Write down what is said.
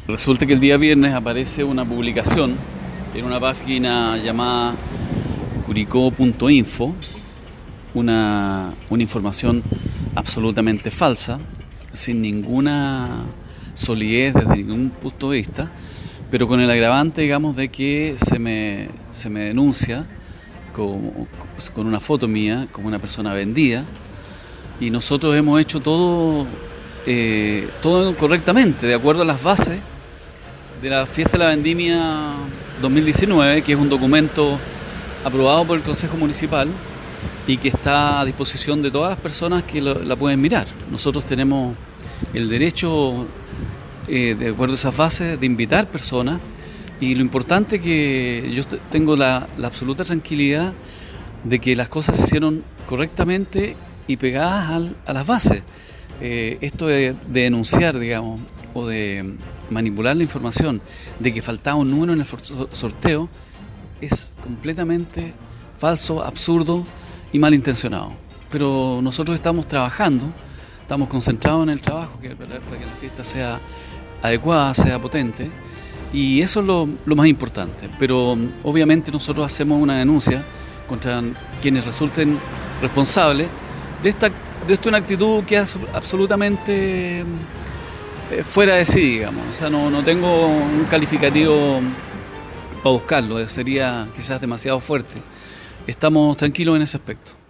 Resulta que el día viernes aparece una publicación en una página llamada curicó.info, una información absolutamente falsa, sin ninguna solidez desde ningún punto de vista, pero con el agravante, digamos, de que se me denuncia con una foto mía como una persona vendida, y nosotros hemos hecho todo correctamente, de acuerdo a las bases de la Fiesta de la Vendimia 2019, que es un documento aprobado por el Consejo Municipal y que está a disposición de todas las personas que la pueden mirar. Nosotros tenemos el derecho, de acuerdo a esas bases, de invitar personas, y lo importante es que yo tengo la absoluta tranquilidad de que las cosas se hicieron correctamente y pegadas a las bases. Esto de denunciar, digamos, o de manipular la información de que faltaba un número en el sorteo es completamente falso, absurdo y malintencionado. Pero nosotros estamos trabajando, estamos concentrados en el trabajo para que la fiesta sea adecuada, sea potente, y eso es lo más importante. Pero obviamente nosotros hacemos una denuncia contra quienes resulten responsables de esta una actitud que es absolutamente fuera de sí, digamos. O sea, no tengo un calificativo para buscarlo, sería quizás demasiado fuerte. Estamos tranquilos en ese aspecto.